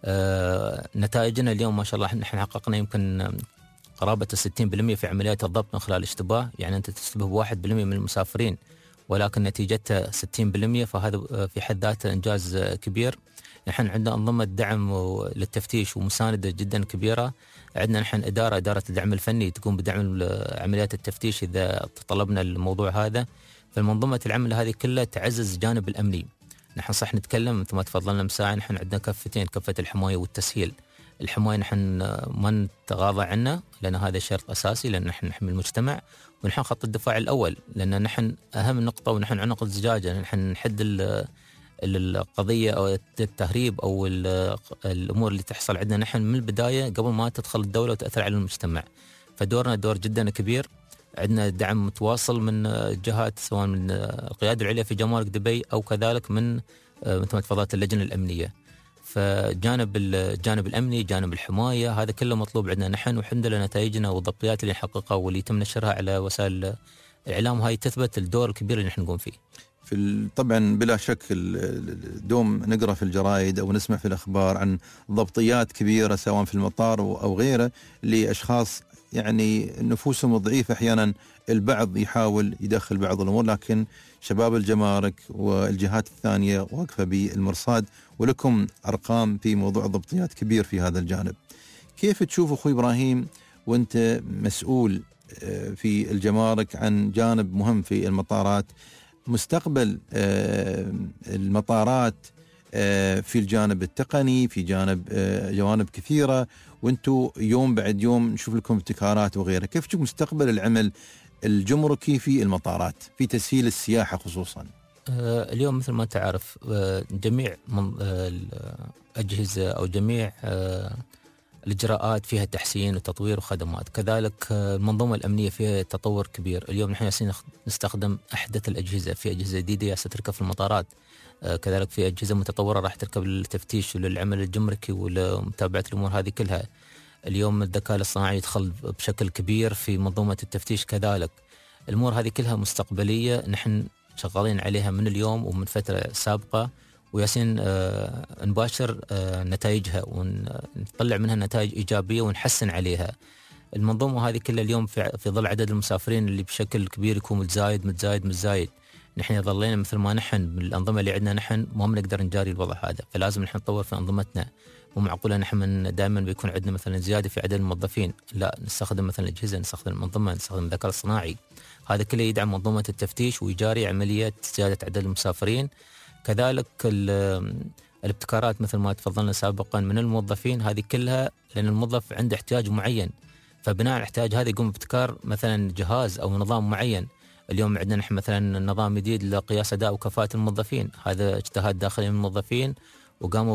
نتائجنا اليوم ما شاء الله نحن حققنا يمكن قرابة 60% في عمليات الضبط من خلال الاشتباه. يعني أنت تشتبه ب1% من المسافرين ولكن نتيجتها 60%، فهذا في حد ذاته إنجاز كبير. نحن عندنا أنظمة دعم للتفتيش ومساندة جدا كبيرة. عندنا نحن إدارة الدعم الفني تقوم بدعم عمليات التفتيش إذا طلبنا الموضوع هذا. فالمنظومة العمل هذه كلها تعزز الجانب الأمني. نحن صح نتكلم مثل ما تفضلنا مساء، نحن عندنا كفتين، كفة الحماية والتسهيل. الحماية نحن ما نتغاضى عنه لأن هذا شرط أساسي، لأن نحن نحمي المجتمع، ونحن خط الدفاع الأول لأن نحن أهم نقطة ونحن عنق الزجاجة. نحن نحد القضية أو التهريب أو الأمور اللي تحصل عندنا نحن من البداية قبل ما تدخل الدولة وتأثر على المجتمع. فدورنا دور جدا كبير. عندنا دعم متواصل من جهات سواء من القيادة العليا في جمارك دبي أو كذلك من مثل ما تفضلت اللجنة الأمنية. فجانب الجانب الأمني، جانب الحماية، هذا كله مطلوب عندنا نحن، والحمد لله نتائجنا والضبطيات اللي نحققها واللي يتم نشرها على وسائل الإعلام هاي تثبت الدور الكبير اللي نحن نقوم فيه. طبعا بلا شك دوم نقرأ في الجرائد أو نسمع في الأخبار عن ضبطيات كبيرة سواء في المطار أو غيره لأشخاص يعني نفوسهم ضعيفة. أحيانا البعض يحاول يدخل بعض الأمور، لكن شباب الجمارك والجهات الثانية واقفة بالمرصاد، ولكم أرقام في موضوع الضبطيات كبير في هذا الجانب. كيف تشوف أخوي إبراهيم وأنت مسؤول في الجمارك عن جانب مهم في المطارات، مستقبل المطارات في الجانب التقني، في جوانب كثيرة، وانتم يوم بعد يوم نشوف لكم ابتكارات وغيرها. كيف تشوف مستقبل العمل الجمركي في المطارات في تسهيل السياحة خصوصا؟ اليوم مثل ما تعرف جميع الأجهزة أو جميع الإجراءات فيها تحسين وتطوير وخدمات، كذلك المنظومة الأمنية فيها تطور كبير. اليوم نحن نستخدم أحدث الأجهزة، في أجهزة جديدة ستركب في المطارات، كذلك في أجهزة متطورة راح تركب للتفتيش وللعمل الجمركي ولمتابعة الأمور هذه كلها. اليوم الذكاء الاصطناعي يدخل بشكل كبير في منظومة التفتيش كذلك. الأمور هذه كلها مستقبلية نحن شغالين عليها من اليوم ومن فترة سابقة، وياسين نباشر نتائجها ونطلع منها نتائج إيجابية ونحسن عليها. المنظومة هذه كلها اليوم في ظل عدد المسافرين اللي بشكل كبير يكون متزايد، نحن ظلينا مثل ما نحن من الأنظمة اللي عندنا نحن ما بنقدر نجاري الوضع هذا، فلازم نحن نطور في أنظمتنا. مو معقولة نحن دائما بيكون عندنا مثلا زيادة في عدد الموظفين، لا نستخدم مثلا أجهزة، نستخدم المنظمة، نستخدم الذكاء الاصطناعي. هذا كله يدعم منظومة التفتيش ويجاري عملية زيادة عدد المسافرين. كذلك الابتكارات مثل ما تفضلنا سابقا من الموظفين هذه كلها، لأن الموظف عنده احتياج معين، فبناء على الاحتياج هذا يقوم بابتكار مثلا جهاز أو نظام معين. اليوم عندنا نحن مثلا نظام جديد لقياس أداء وكفاءة الموظفين، هذا اجتهاد داخلي من الموظفين وقاموا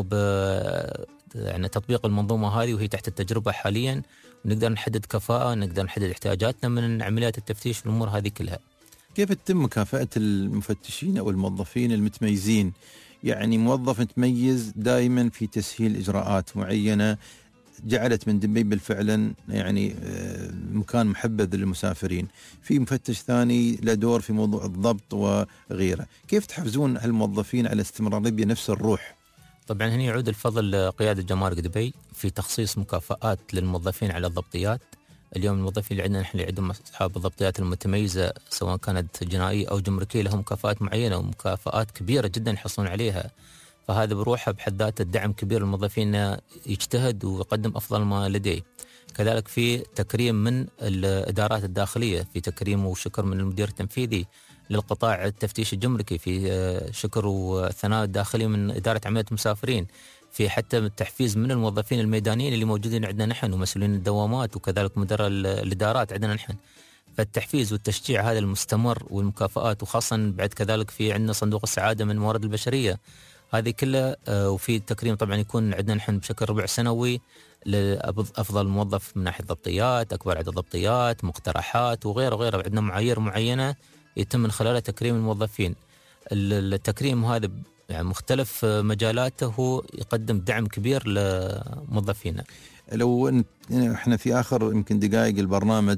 يعني تطبيق المنظومة هذه وهي تحت التجربة حاليا، ونقدر نحدد كفاءة، نقدر نحدد احتياجاتنا من عمليات التفتيش والأمور هذه كلها. كيف تتم مكافأة المفتشين أو الموظفين المتميزين؟ يعني موظف متميز دائما في تسهيل إجراءات معينة جعلت من دبي بالفعلا يعني مكان محبذ للمسافرين، في مفتش ثاني له دور في موضوع الضبط وغيره. كيف تحفزون هالموظفين على استمرارية بنفس الروح؟ طبعا هنا يعود الفضل لقيادة جمارك دبي في تخصيص مكافآت للموظفين على الضبطيات. اليوم الموظفين اللي عندنا نحن اللي عندهم أصحاب الضبطيات المتميزة سواء كانت جنائية أو جمركية لهم مكافآت معينة ومكافآت كبيرة جدا يحصلون عليها، فهذا بروحه بحد ذاته الدعم كبير للموظفين يجتهد ويقدم أفضل ما لديه. كذلك في تكريم من الإدارات الداخلية، في تكريم وشكر من المدير التنفيذي للقطاع التفتيش الجمركي، في شكر وثناء الداخلي من إدارة عمليات المسافرين، في حتى التحفيز من الموظفين الميدانيين اللي موجودين عندنا نحن ومسؤولين الدوامات وكذلك مدراء الإدارات عندنا نحن. فالتحفيز والتشجيع هذا المستمر والمكافآت، وخاصة بعد كذلك في عندنا صندوق السعادة من الموارد البشرية، هذه كلها. وفي تكريم طبعا يكون عندنا نحن بشكل ربع سنوي لأفضل موظف من ناحية ضبطيات، أكبر عدد ضبطيات، مقترحات وغيره وغيره. عندنا معايير معينة يتم من خلالها تكريم الموظفين. التكريم هذا يعني مختلف مجالاته هو يقدم دعم كبير لموظفينا. لو احنا في آخر يمكن دقائق البرنامج،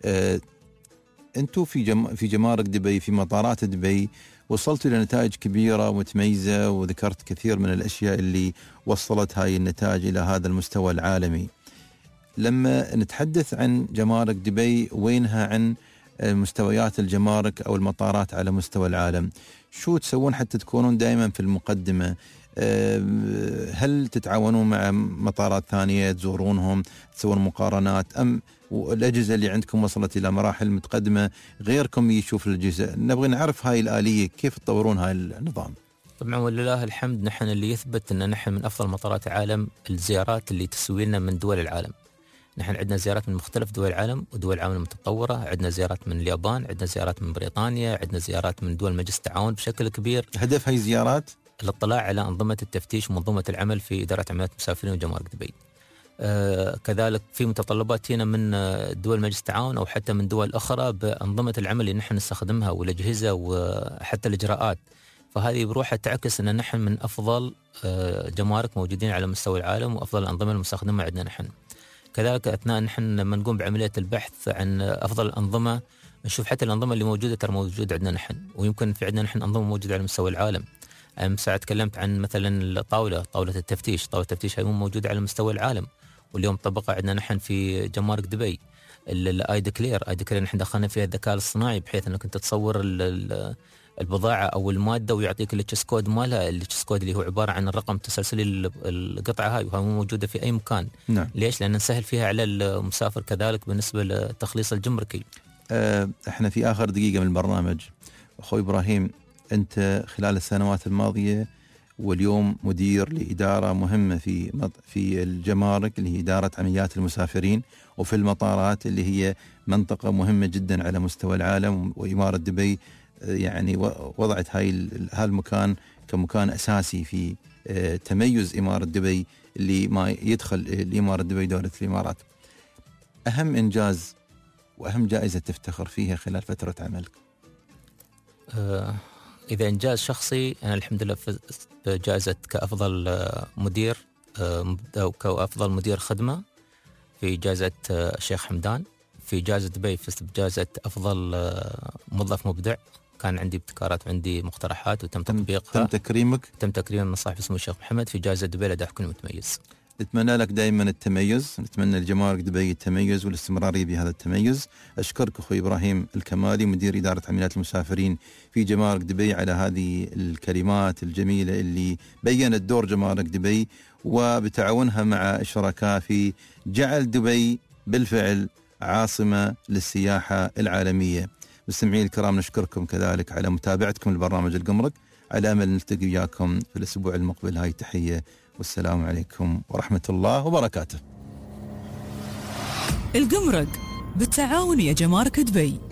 أنتوا في جمارك دبي، في مطارات دبي، وصلتوا لنتائج كبيرة ومتميزة، وذكرت كثير من الأشياء اللي وصلت هاي النتائج إلى هذا المستوى العالمي. لما نتحدث عن جمارك دبي، وينها عن مستويات الجمارك أو المطارات على مستوى العالم؟ شو تسوون حتى تكونون دائما في المقدمة؟ هل تتعاونون مع مطارات ثانية، تزورونهم، تسوون مقارنات، أم الأجهزة اللي عندكم وصلت إلى مراحل متقدمة غيركم يشوف الأجهزة؟ نبغى نعرف هاي الآلية كيف تطورون هاي النظام. طبعا ولله الحمد نحن اللي يثبت أن نحن من أفضل مطارات العالم الزيارات اللي تسوي لنا من دول العالم. نحن عندنا زيارات من مختلف دول العالم ودول العالم المتطورة، عندنا زيارات من اليابان، عندنا زيارات من بريطانيا، عندنا زيارات من دول مجلس التعاون بشكل كبير. هدف هاي الزيارات الاطلاع على أنظمة التفتيش ومنظومة العمل في إدارة عمليات المسافرين وجمارك دبي. كذلك في متطلبات هنا من دول مجلس التعاون أو حتى من دول أخرى بأنظمة العمل اللي نحن نستخدمها والأجهزة وحتى الإجراءات. فهذه بروحها تعكس أن نحن من أفضل جمارك موجودين على مستوى العالم وأفضل الأنظمة المستخدمة عندنا نحن. كذلك أثناء نحن لما نقوم بعملية البحث عن أفضل الأنظمة نشوف حتى الأنظمة اللي موجودة ترى موجودة عندنا نحن، ويمكن في عندنا نحن أنظمة موجودة على مستوى العالم. ساعة تكلمت عن مثلا طاولة التفتيش، طاولة التفتيش هي موجودة على مستوى العالم، واليوم طبقها عندنا نحن في جمارك دبي. الاي ديكلير نحن دخلنا فيها الذكاء الصناعي بحيث انك انت تصور البضاعة او المادة ويعطيك التشيس كود مالها، التشيس كود اللي هو عبارة عن الرقم التسلسلي القطعة هاي، وهي موجودة في اي مكان. نعم. ليش؟ لان نسهل فيها على المسافر كذلك بالنسبة للتخليص الجمركي. احنا في اخر دقيقة من البرنامج. اخوي ابراهيم، انت خلال السنوات الماضية واليوم مدير لإدارة مهمة في الجمارك اللي هي إدارة عمليات المسافرين، وفي المطارات اللي هي منطقة مهمة جدا على مستوى العالم، وإمارة دبي يعني وضعت هذا المكان كمكان أساسي في تميز إمارة دبي اللي ما يدخل الإمارة دبي دولة الإمارات. أهم إنجاز وأهم جائزة تفتخر فيها خلال فترة عملك؟ إذا إنجاز شخصي، أنا الحمد لله فزت بجائزة كأفضل مدير أو كأفضل مدير خدمة في جائزة الشيخ حمدان. في جائزة دبي فزت بجائزة أفضل موظف مبدع، كان عندي ابتكارات وعندي مقترحات وتم تطبيقها. تم تكريمك؟ تم تكريم من صاحب اسمه الشيخ محمد في جائزة دبي لأداء حكومي متميز. نتمنى لك دائما التميز، نتمنى لجمارك دبي التميز والاستمرارية بهذا التميز. أشكرك أخوي إبراهيم الكمالي مدير إدارة عمليات المسافرين في جمارك دبي على هذه الكلمات الجميلة اللي بيّنت دور جمارك دبي وبتعاونها مع الشركاء في جعل دبي بالفعل عاصمة للسياحة العالمية. مستمعين الكرام، نشكركم كذلك على متابعتكم لبرنامج الجمرك، على أمل نلتقي وياكم في الأسبوع المقبل. هاي تحية والسلام عليكم ورحمة الله وبركاته. الجمرك بالتعاون يا جمارك دبي.